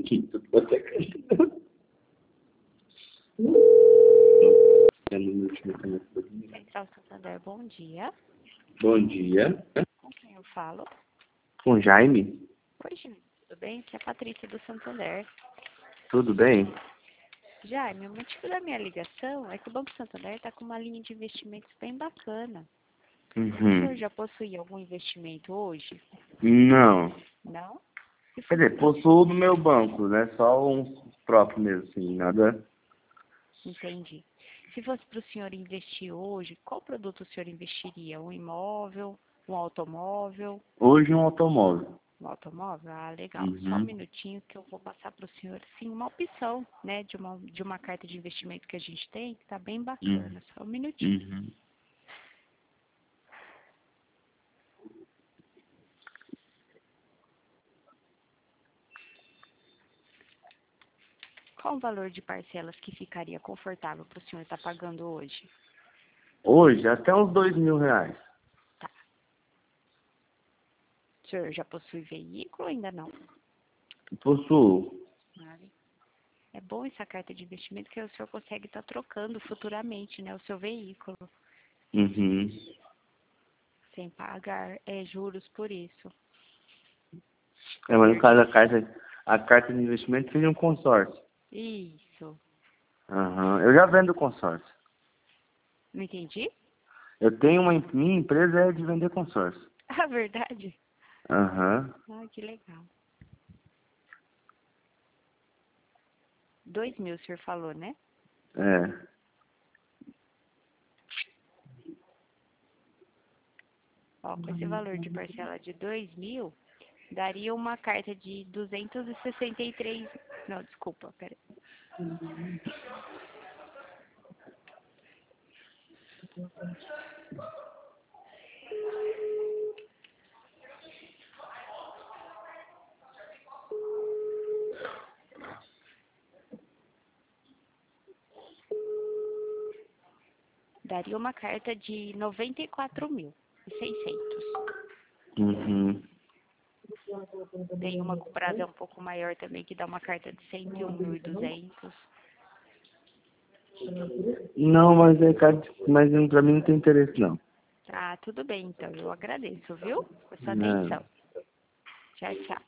quinto. Central Santander, bom dia. Bom dia. Com quem eu falo? Com Jaime? Oi, Jaime, tudo bem? Aqui é a Patrícia do Santander. Tudo bem? Jaime, o motivo da minha ligação é que o Banco Santander está com uma linha de investimentos bem bacana. O senhor já possui algum investimento hoje? Não. Não? Quer dizer, possuo no meu banco, né? Só um próprio mesmo, assim, nada. Entendi. Se fosse para o senhor investir hoje, qual produto o senhor investiria? Um imóvel? Um automóvel? Hoje um automóvel. Um automóvel? Ah, legal. Só um minutinho que eu vou passar para o senhor, sim, uma opção, né, de uma carta de investimento que a gente tem, que tá bem bacana. Só um minutinho. Qual o valor de parcelas que ficaria confortável para o senhor estar pagando hoje? Hoje, até uns R$ 2.000. Tá. O senhor já possui veículo ou ainda não? Possuo. É bom essa carta de investimento que o senhor consegue estar trocando futuramente, né, o seu veículo, sem pagar juros por isso. É, mas no caso a carta de investimento seria um consórcio. Isso. Eu já vendo consórcio. Não entendi? Eu tenho minha empresa é de vender consórcio. Ah, verdade? Ah, que legal. 2.000 o senhor falou, né? É. Ó, com esse valor de parcela de 2.000, daria uma carta de 263... Não, desculpa, peraí. Daria uma carta de 94.600. Tem uma com prazo um pouco maior também, que dá uma carta de 101.200. Não, mas pra mim não tem interesse não. Ah, tudo bem, então. Eu agradeço, viu? Por sua Não. atenção. Tchau, tchau.